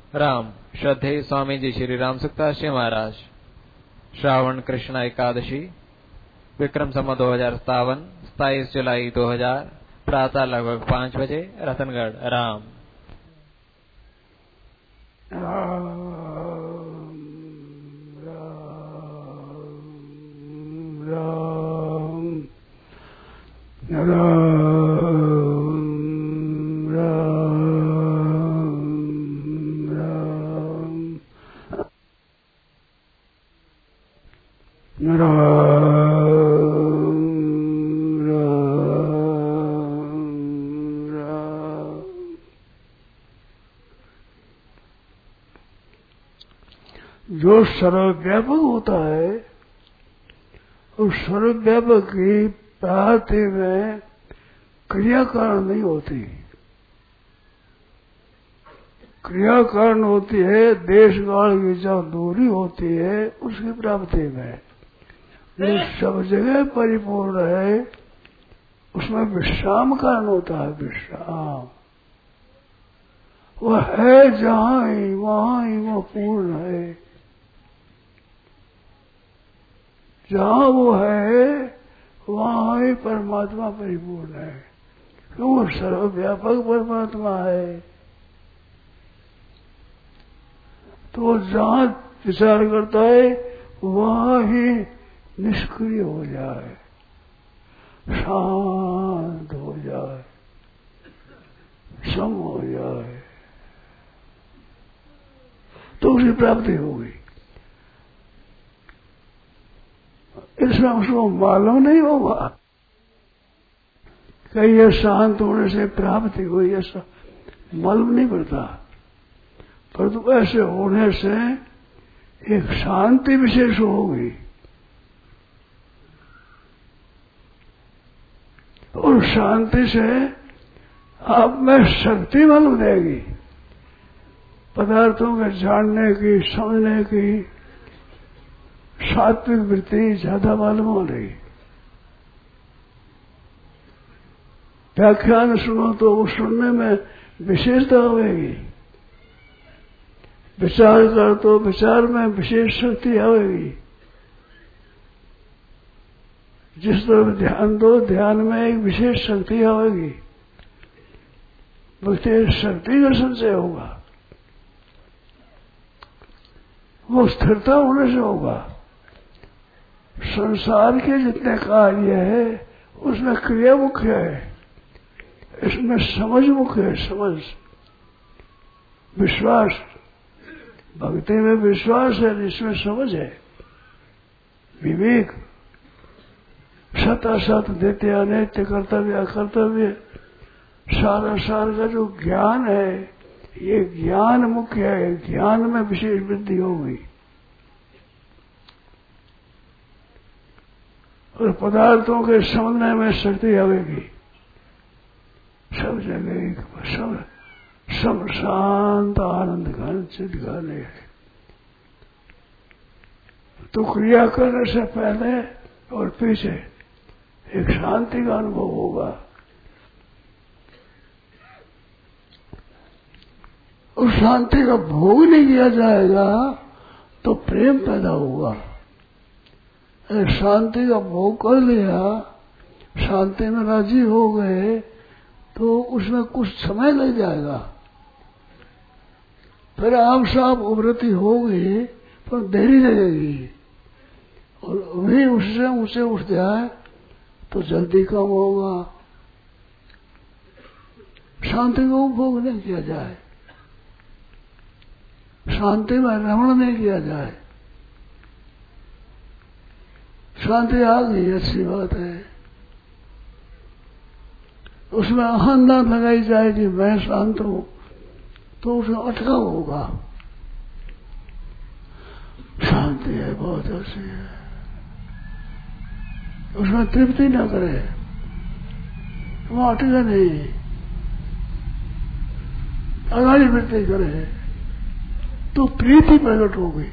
राम। श्रद्धेय स्वामी जी श्री राम सुखदास जी महाराज। श्रावण कृष्ण एकादशी, विक्रम संवत 2057, 27 जुलाई 2000, प्रातः लगभग 5 बजे, रतनगढ़। राम। जो सर्वव्यापक होता है उस सर्वव्यापक की प्राप्ति में क्रिया कारण नहीं होती। क्रिया कारण होती है देश काल की जो दूरी होती है उसकी प्राप्ति में। जो सब जगह परिपूर्ण है उसमें विश्राम कारण होता है। विश्राम वह है जहां ही वहां ही वह पूर्ण है। जहां वो है वहां ही परमात्मा परिपूर्ण है। क्यों? वो सर्वव्यापक परमात्मा है। तो जहां विचार करता है वहां ही निष्क्रिय हो जाए, शांत हो जाए, सम हो जाए तो उसकी प्राप्ति होगी। इसमें उसको मालूम नहीं होगा कि यह शांत होने से प्राप्ति हुई, ऐसा मालूम नहीं पड़ता। परंतु ऐसे होने से एक शांति विशेष होगी और शांति से आप में शक्ति मालूम देगी, पदार्थों के जानने की, समझने की सात्विक वृत्ति ज्यादा मालूम हो रही। व्याख्यान सुनो तो वो सुनने में विशेषता होगी, विचार कर तो विचार में विशेष शक्ति आएगी। जिस तरफ ध्यान दो ध्यान में एक विशेष शक्ति आएगी, विशेष शक्ति का संचय होगा। वो स्थिरता होने से होगा। संसार के जितने कार्य है उसमें क्रिया मुख्य है, इसमें समझ मुख्य है। समझ, विश्वास, भक्ति में विश्वास है, इसमें समझ है, विवेक, सत असत, नित्य अनित्य, कर्तव्य अकर्तव्य, सारा सार का जो ज्ञान है ये ज्ञान मुख्य है। ज्ञान में विशेष वृद्धि होगी और पदार्थों के समझने में शक्ति आएगी। सब जगह सब शांत आनंद घन चित घन है। तो क्रिया करने से पहले और पीछे एक शांति का अनुभव होगा। उस शांति का भोग नहीं किया जाएगा तो प्रेम पैदा होगा। शांति का भोग कर लिया, शांति में राजी हो गए तो उसमें कुछ समय लग जाएगा, फिर आप साफ उभरती होगी पर देरी लगेगी और वही उससे ऊंचे उठ जाए तो जल्दी कम होगा। शांति का उपभोग नहीं किया जाए, शांति में रमण नहीं किया जाए। शांति आ गई अच्छी बात है, उसमें अहंता लगाई जाए कि मैं शांत हूं तो उसमें अटकाव होगा। शांति है, बहुत अच्छी है, उसमें तृप्ति न करे, वो अटके नहीं, अगाड़ी वृत्ति करे तो प्रीति प्रकट होगी,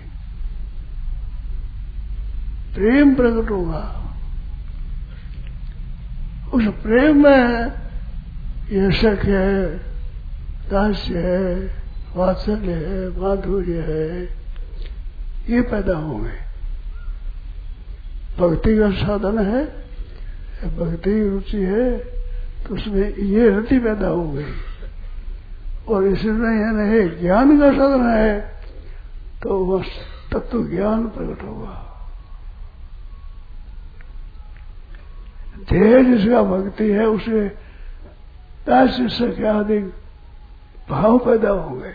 प्रेम प्रकट होगा। उस प्रेम में ये सख्य है, दास्य है, वात्सल्य है, माधुर्य है, ये पैदा होंगे। भक्ति का साधन है, भक्ति की रुचि है, तो उसमें ये रति पैदा हो गई। और इसमें यानी ज्ञान का साधन है, तो वह तत्व ज्ञान प्रकट होगा। ध्येय जिसका भक्ति है, उसे दास्य के आदि भाव पैदा होंगे।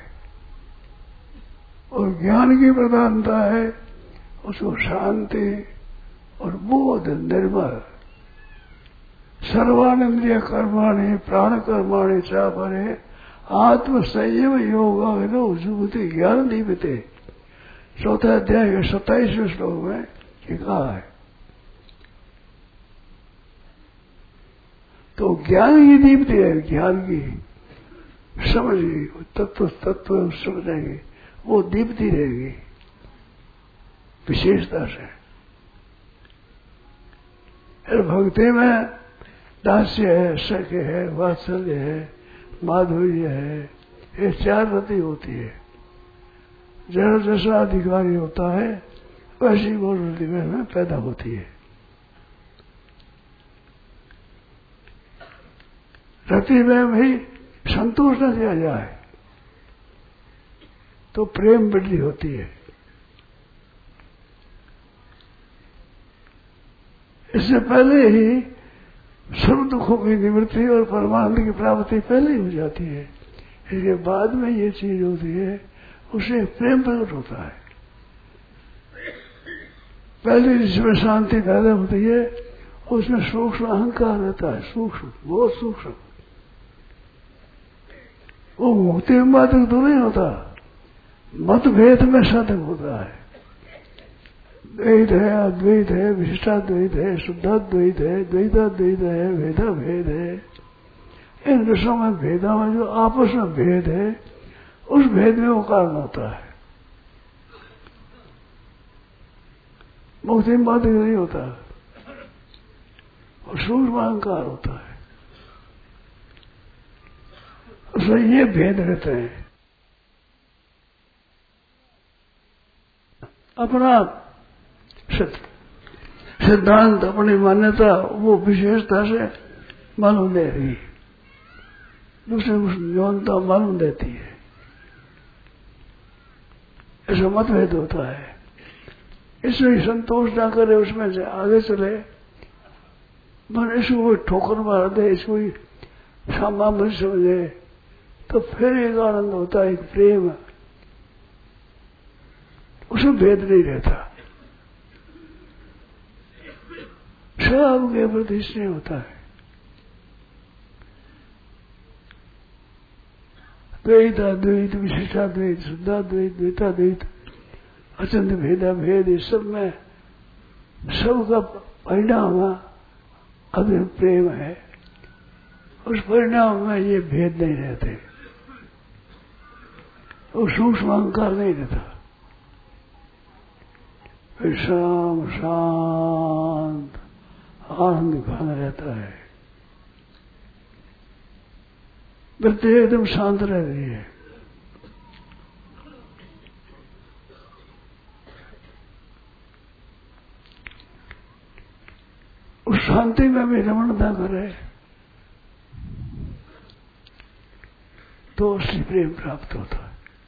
और ज्ञान की प्रधानता है, उसको शांति और बोध निर्मल सर्वानंद्रिय कर्माणि प्राण कर्माणि चापरे आत्म संयम योगा जुगति ज्ञान दीपते। चौथा अध्याय के 27वें श्लोक में ये कहा है। तो ज्ञान की दीप्ति है, ज्ञान की समझेगी, तत्व समझेंगे, वो दीप्ति रहेगी विशेषता से। भक्ति में दास्य है, सख्य है, वात्सल्य है, माधुर्य है, ये चार रति होती है। जैसा अधिकारी होता है वैसी वो रति में पैदा होती है। रति में भी संतोष न किया जाए तो प्रेम वृद्धि होती है। इससे पहले ही सर्व दुखों की निवृत्ति और परमानंद की प्राप्ति पहले ही हो जाती है। इसके बाद में ये चीज होती है, उसे प्रेम प्रकट होता है। पहले जिसमें शांति पैदा होती है उसमें सूक्ष्म अहंकार रहता है, सूक्ष्म, बहुत सूक्ष्म। वो मुक्ति में बाधक तो नहीं होता, मतभेद में साधक होता है। द्वैत है, अद्वैत है, विशिष्टाद्वैत है, शुद्धाद्वैत है, द्वैताद्वैत है, भेदा भेद है। इन विषयों में भेदा में जो आपस में भेद है, उस भेद में वो कारण होता है। मुक्ति में बाधक नहीं होता, और सूक्ष्म अहंकार होता है, उसमें ये भेद रहते हैं। अपना सिद्धांत, अपनी मान्यता वो विशेषता से मालूम दे रही, दूसरे को न्यूनता मालूम देती है। ऐसा मतभेद होता है। इसमें संतोष ना करे, उसमें से आगे चले, मन इसको कोई ठोकर मार दे, इसको सामान्य समझे, तो फिर एक आनंद होता है, एक प्रेम, उसमें भेद नहीं रहता, सब के प्रति स्नेह होता है। द्वैत, अद्वैत, विशिष्टाद्वैत, शुद्धाद्वैत, द्वैताद्वैत, अचंत भेदा भेद, इस सब में सबका परिणाम अद्वैत प्रेम है। उस परिणाम में ये भेद नहीं रहते, वो सूक्ष्म अहंकार नहीं रहता, विश्राम शांत आनंद भान रहता है। वृत्ति एकदम शांत रहती है। उस शांति में भी रमणता करे तो उससे प्रेम प्राप्त होता है।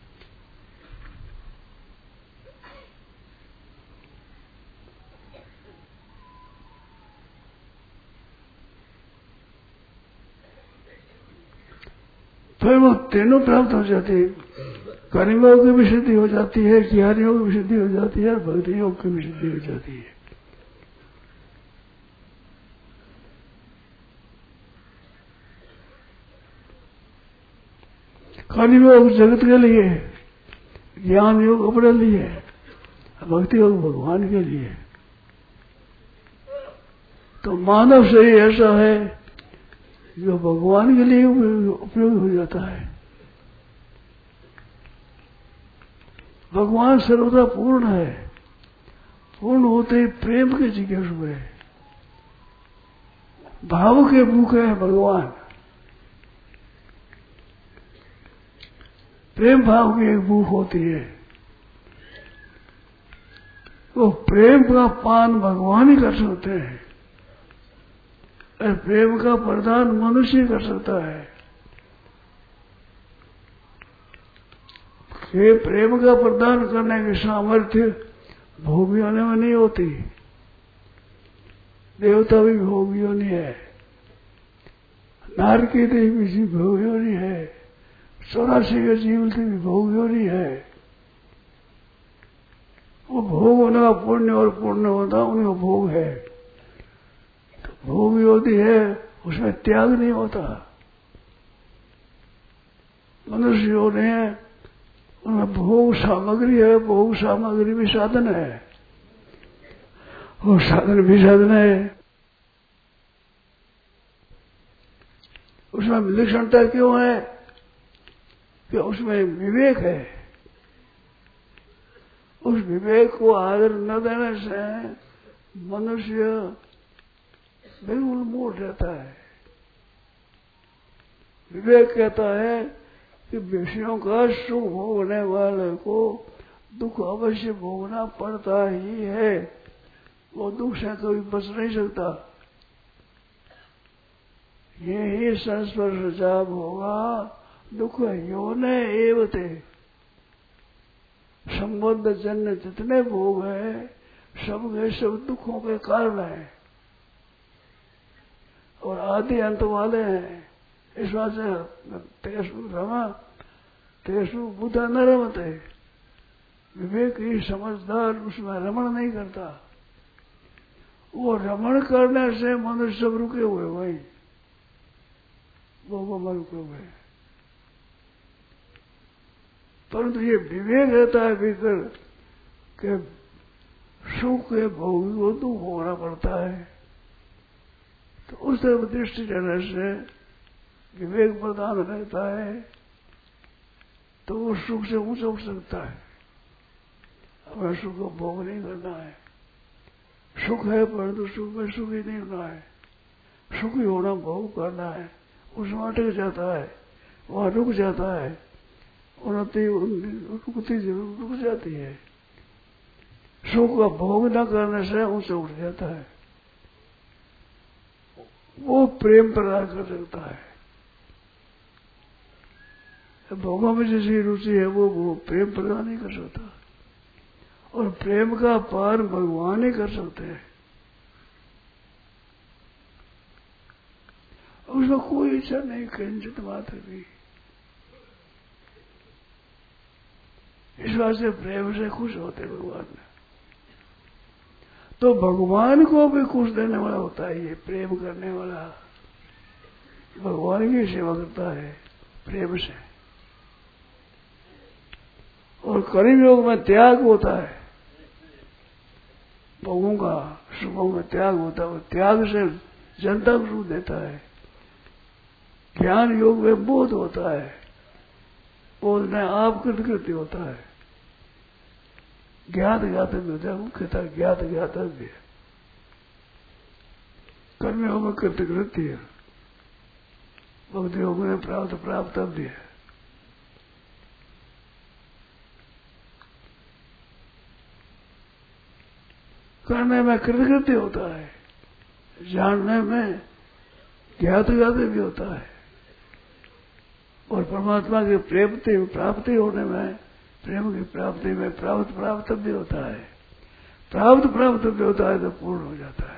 फिर वो तीनों प्राप्त हो जाती है। कर्मयोग की भी सिद्धि हो जाती है, ज्ञान योग की भी सिद्धि हो जाती है, भक्ति योग की भी सिद्धि हो जाती है। कर्मयोग जगत के लिए, ज्ञान योग अपने लिए, भक्ति योग भगवान के लिए। तो मानव शरीर ऐसा है जो भगवान के लिए उपयोग हो जाता है। भगवान सर्वदा पूर्ण है, पूर्ण होते ही प्रेम के जिज्ञासु है, भाव के भूखे है भगवान। प्रेम भाव की एक भूख होती है। वो प्रेम का पान भगवान ही कर सकते हैं और प्रेम का प्रदान मनुष्य ही कर सकता है। ये प्रेम का प्रदान करने की सामर्थ्य भोगियों में नहीं होती। देवता भी भोगियों नहीं है, नारकी देवी भी भोगियों नहीं है, 84 के जीवन से भी भोगियों नहीं है। वो भोग होने का पुण्य और पुण्य होता उनका भोग है। तो भोग होती है, उसमें त्याग नहीं होता। मनुष्यों ने उनमें भोग सामग्री है, भोग सामग्री भी साधन है और साधन भी साधन है। उसमें विलक्षणता क्यों है कि उसमें विवेक है। उस विवेक को आदर न देने से मनुष्य बिल्कुल मूढ़ रहता है। विवेक कहता है कि विषयों का सुख भोगने वाले को दुख अवश्य भोगना पड़ता ही है, वो दुख से कभी बच नहीं सकता। ये ही संस्पर्श जाप होगा दुख योने एवते। संबंध जन्य जितने भोग है सब के सब दुखों के कारण है और आदि अंत वाले हैं। इस बात से तेसु बुधा न रमते। विवेक ही समझदार उसमें रमण नहीं करता। वो रमण करने से मनुष्य सब रुके हुए वही वो रुके हुए। परंतु ये विवेक रहता है भीतर कि सुख के भोगी को दुख भोगना पड़ता है। तो उस तरफ दृष्टि रहने से विवेक प्रदान रहता है तो वो सुख से ऊंचा उठ सकता है। हमें सुख को भोग नहीं करना है। सुख है परंतु सुख में सुखी नहीं होना है। सुखी होना भोग करना है। उसमें अटक जाता है, वहां रुक जाता है, उन्नति रुकती जरूर रुक जाती है। सुख का भोग न करने से ऊंचा उठ जाता है। वो प्रेम प्रदान कर सकता है। भोगों में जैसी रुचि है वो प्रेम प्रदान नहीं कर सकता और प्रेम का पार भगवान ही कर सकते हैं। उसमें कोई इच्छा नहीं किंचित मात्र भी। इस बात से प्रेम से खुश होते भगवान ने। तो भगवान को भी खुश देने वाला होता है ये प्रेम करने वाला। भगवान की सेवा करता है प्रेम से। और कर्म योग में त्याग होता है। भोगों का सुखों में त्याग होता है। त्याग से जनता को सुख देता है। ज्ञान योग में बोध होता है। बोध में आप कृतकृत्य होता है। ज्ञात ज्ञातव्य होता है। मुख्यतः ज्ञात ज्ञातव्य। कर्म योग में कृतकृत्य, भक्ति योग में प्राप्त प्राप्तव्य है। करने में कृतकृत्य होता है, जानने में ज्ञात ज्ञातव्य भी होता है और परमात्मा की प्राप्ति होने में, प्रेम की प्राप्ति में प्राप्त भी होता है। प्राप्त भी होता है तो पूर्ण हो जाता है,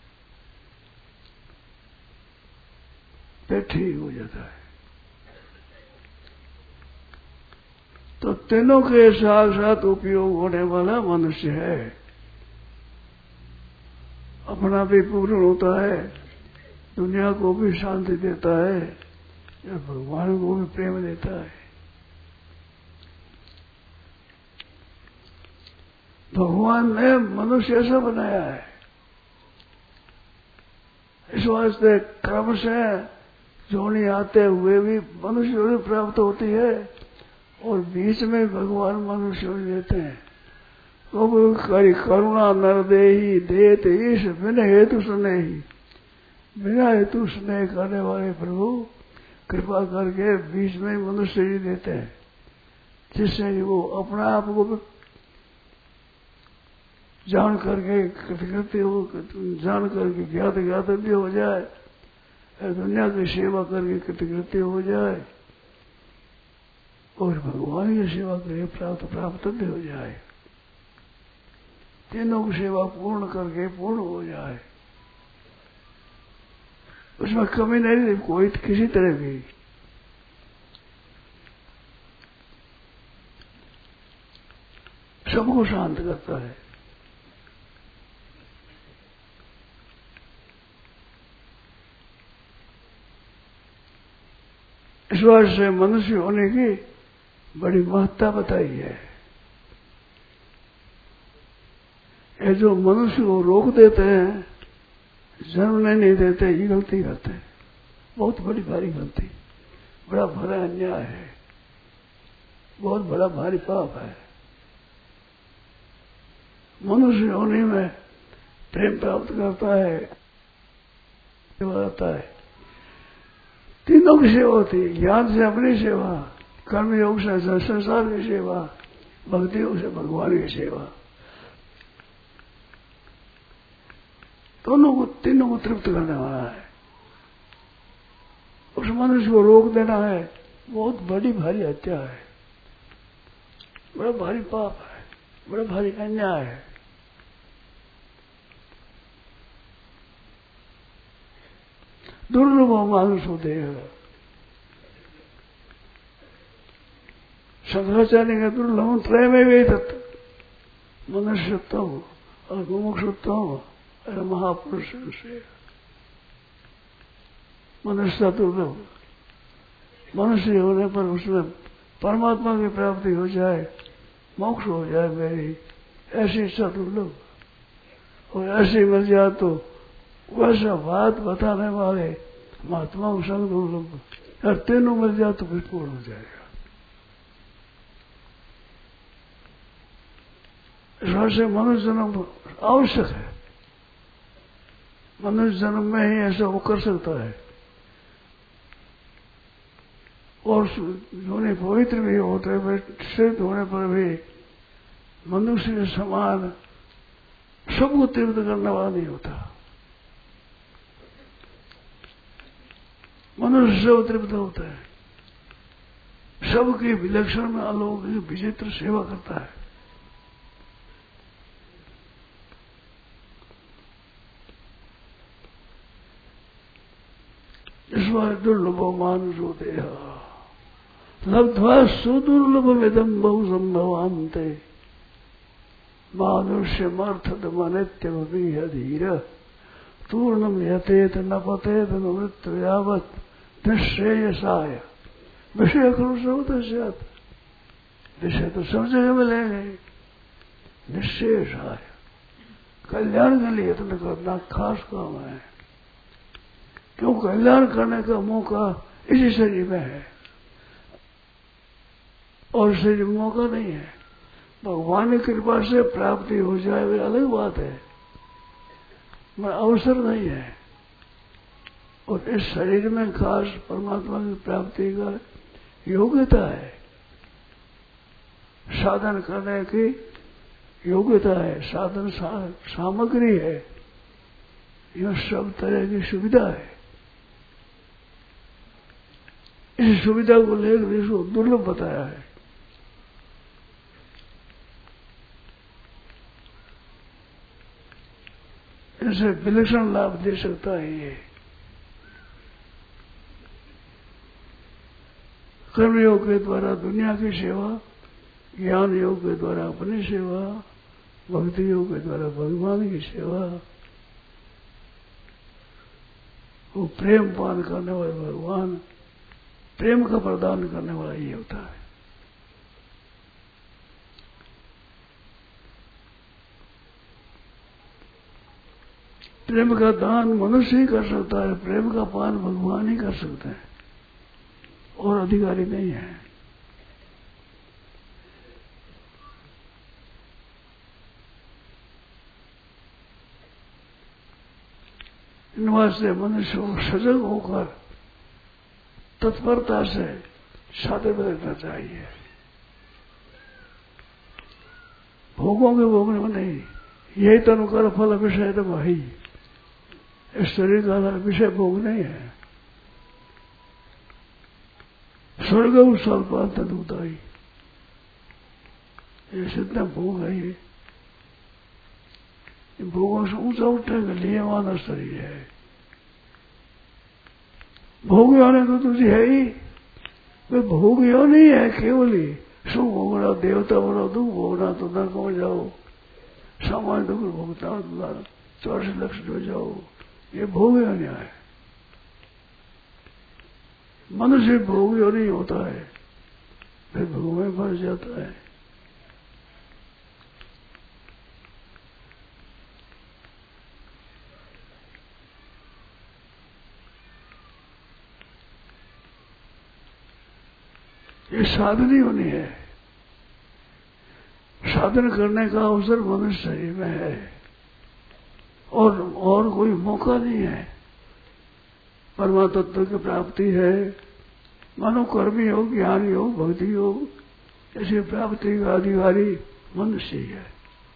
फिर ठीक हो जाता है। तो तीनों के साथ उपयोग होने वाला मनुष्य है। अपना भी पूर्ण होता है, दुनिया को भी शांति देता है, भगवान को भी प्रेम देता है। भगवान ने मनुष्य ऐसा बनाया है। इस वास्ते क्रम से जोनी आते हुए भी मनुष्य भी प्राप्त होती है और बीच में भगवान मनुष्य देते हैं। तो करुणा नर देही देत ईश बिना हेतु स्नेही। बिना हेतु स्नेह करने वाले प्रभु कृपा करके बीच में मनुष्य ही देते हैं। जिससे कि वो अपने आप को जान करके कृतकृत्य हो, जान करके ज्ञात ज्ञातव्य हो जाए, दुनिया की सेवा करके कृतकृत्य हो जाए और भगवान की सेवा करके प्राप्तव्य हो जाए। तीनों की सेवा पूर्ण करके पूर्ण हो जाए, उसमें कमी नहीं कोई किसी तरह की। सबको शांत करता है। इस वर्ष से मनुष्य होने की बड़ी महत्ता बताई है। ये जो मनुष्य को रोक देते हैं, जन्म नहीं देते, ये गलती करते हैं, बहुत बड़ी भारी गलती, बड़ा भरा अन्याय है, बहुत बड़ा भारी पाप है। मनुष्य होने में प्रेम प्राप्त करता है, सेवा करता है। तीनों की सेवा होती है, ज्ञान से अपनी सेवा, कर्म योग से संसार की सेवा, भक्ति योग से भगवान की सेवा। दोनों को, तीनों को तृप्त करने वाला है। उस मनुष्य को रोक देना है, बहुत बड़ी भारी हत्या है, बड़ा भारी पाप है, बड़ा भारी अन्याय है। दुर्लभ मानुष होते हैं। शंकराचार्य के दुर्लभ त्रय में भी तत्व मनुष्यत्व और मुमुक्षुत्व और महापुरुष से मनुष्य दुर्लभ। मनुष्य होने पर उसमें परमात्मा की प्राप्ति हो जाए, मोक्ष हो जाए मेरी, ऐसी इच्छा दुर्लभ। और ऐसी मिल जाए तो वैसा बात बताने वाले महात्मा को संग दुर्लभ। और तीनों मिल जाए तो फिर पूर्ण हो जाएगा। इस वजह से मनुष्य जन्म आवश्यक है। मनुष्य जन्म में ही ऐसा वो कर सकता है। और जोने पवित्र भी होते हुए सिद्ध होने पर भी मनुष्य के समान सबको तृप्त करने वाला नहीं होता। मनुष्य सब तृप्त होता है, सबकी विलक्षण में अलौकिक विचित्र सेवा करता है। इस बार दुर्लभो मानुष होते लब्ध्वा सुदुर्लभमिदं बहु संभवान्ते मानुष्यमर्थदमनित्यमपि धीर तूर्णम यतेत न पतेत न मृत्यु यावत् निश्रेयसाय। विषय करो विषय तो सब जगह मिलेंगे, निश्रेयसाय कल्याण के लिए इतना करना खास काम है। क्यों? कल्याण करने का मौका इसी शरीर में है और शरीर में मौका नहीं है। भगवान की कृपा से प्राप्ति हो जाए वे अलग बात है, मगर अवसर नहीं है। और इस शरीर में खास परमात्मा की प्राप्ति का योग्यता है, साधन करने की योग्यता है, साधन सामग्री है, यह सब तरह की सुविधा है। इस सुविधा को लेकर इसको दुर्लभ बताया है। इनसे विलक्षण लाभ दे सकता है ये। कर्म योग के द्वारा दुनिया की सेवा, ज्ञान योग के द्वारा अपनी सेवा, भक्ति योग के द्वारा भगवान की सेवा, वो प्रेम पान करने वाले भगवान, प्रेम का प्रदान करने वाला ये होता है। प्रेम का दान मनुष्य ही कर सकता है, प्रेम का पान भगवान ही कर सकते हैं, और अधिकारी नहीं है। इन वास्ते मनुष्य को सजग होकर तत्परता से साधन में रहना चाहिए। भोगों के भोगने में नहीं, यही तनु कर फल विषय तो वही, इस शरीर का विषय भोग नहीं है। स्वर्ग स्वल्पांत दूताई, ये जितना भोग है, ये भोगों से ऊंचा उठने के लिए मानव शरीर है। भोग होने तो तुझे है ही, वे भोग यो नहीं है केवल ही सुख भोगना, देवता बनो, दुख भोगना तो नरक में जाओ, सामान्य दुख भोगता 84 लक्ष हो जाओ, ये भोग यो नहीं है। मनुष्य भोग यो नहीं होता है, फिर भोग में फंस जाता है। ये साधन ही होनी है, साधन करने का अवसर मनुष्य शरीर में है और कोई मौका नहीं है। परमात्मा तत्व की प्राप्ति है, मानो कर्मी हो, ज्ञानी हो, भक्ति हो, ऐसी प्राप्ति का अधिकारी मनुष्य ही है।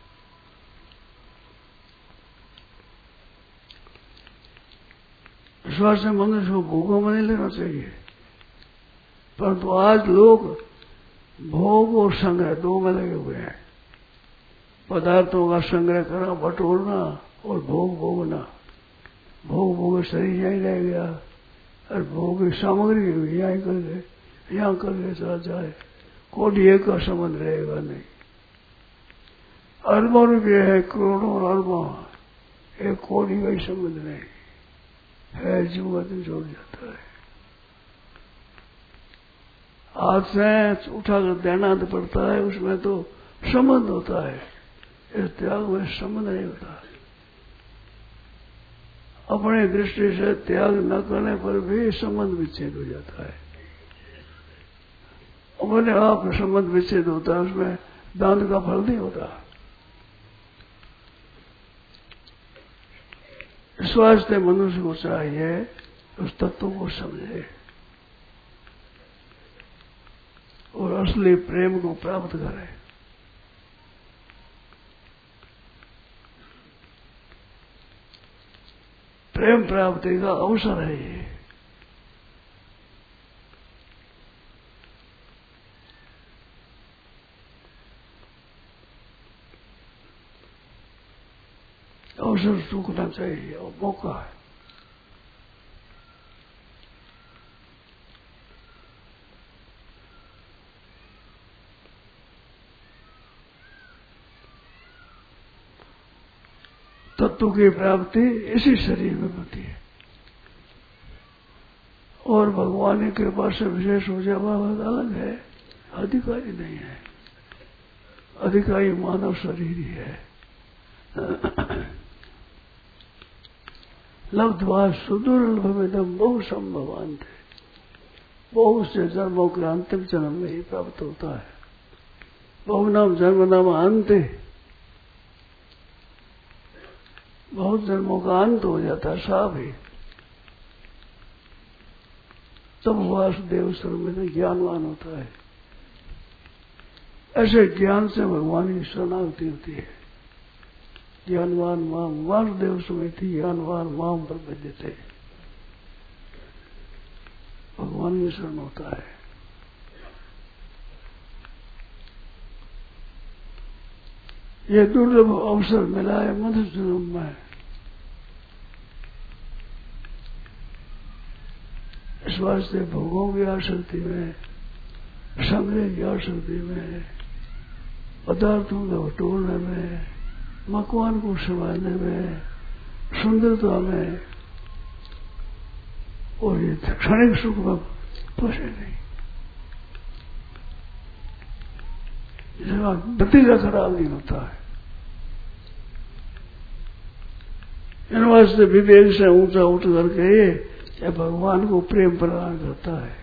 ईश्वर से मनुष्य को भोगों में नहीं लेना चाहिए, परंतु आज लोग भोग और संग्रह दो में लगे हुए हैं। पदार्थों का संग्रह करना, बटोरना और भोग भोगना। भोग भोग शरीर यहीं रह गया और भोग सामग्री यहीं कर गए, यहाँ कर गए, चला जाए, कोटि एक का संबंध रहेगा नहीं। अरबों रुपये है, करोड़ों और अरबों, एक कोटि का ही संबंध नहीं है, जीव आदमी जोड़ जाता है। हाथ से उठाकर देना तो पड़ता है, उसमें तो संबंध होता है, इस त्याग में संबंध नहीं होता। अपने दृष्टि से त्याग न करने पर भी संबंध विच्छेद हो जाता है। अपने आप संबंध विच्छेद होता है, उसमें दान का फल नहीं होता। इस वास्ते मनुष्य को चाहिए उस तत्व को समझे और असली प्रेम को प्राप्त करे। प्रेम प्राप्ति का अवसर है ये। अवसर चूकना चाहिए और मौका है। तत्व की प्राप्ति इसी शरीर में होती है और भगवान की कृपा से विशेष हो जाए बात अलग है, अधिकारी नहीं है। अधिकारी मानव शरीर ही है। लब्ध्वा सुदुर्लभमिदं बहु संभवान्ते, बहुत से जन्मों के अंतिम जन्म में ही प्राप्त होता है। बहुनाम जन्म नाम अंत, बहुत जन्मों का अंत हो जाता है साहब ही। तब वासुदेव स्वरूप में ज्ञानवान होता है। ऐसे ज्ञान से भगवान की शरणागति होती है। ज्ञानवान माम वासुदेव समिति ज्ञानवान माम प्रपद्यते, भगवान की शरण होता है। ये दुर्लभ अवसर मिला है मनुष्य जन्म में। इस वास्ते भोगों की आसक्ति में, संग्रह की आसक्ति में, पदार्थों को बटोरने में, मकान को संभालने में, सुंदरता में और ये क्षणिक सुख में फंसे नहीं। नतीजा खराब नहीं होता है। इन वास्ते विवेक से ऊंचा उठ करके ये भगवान को प्रेम प्रदान करता है।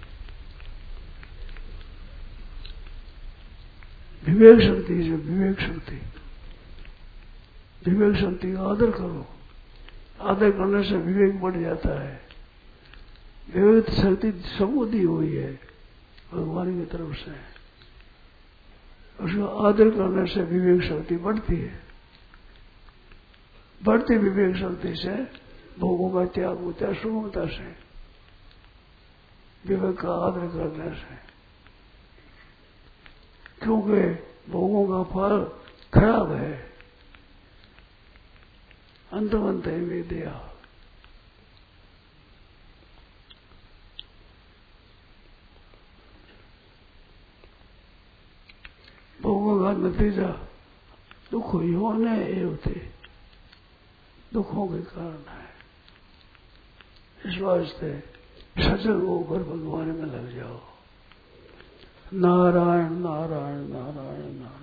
विवेक शक्ति से विवेक शक्ति, विवेक शक्ति का आदर करो। आदर करने से विवेक बढ़ जाता है। विवेक शक्ति सबको दी हुई है भगवान की तरफ से। उसको आदर करने से विवेक शक्ति बढ़ती है। बढ़ती विवेक शक्ति से भोगों का त्याग होता है सुगमता से, विवेक का आदर करने से। क्योंकि भोगों का फल खराब है, अंतवंत है विद्या। भोगों का नतीजा दुख होने होते, दुखों के कारण है। इस वास्ते सजग होकर भगवान में लग जाओ। नारायण नारायण नारायण नारायण।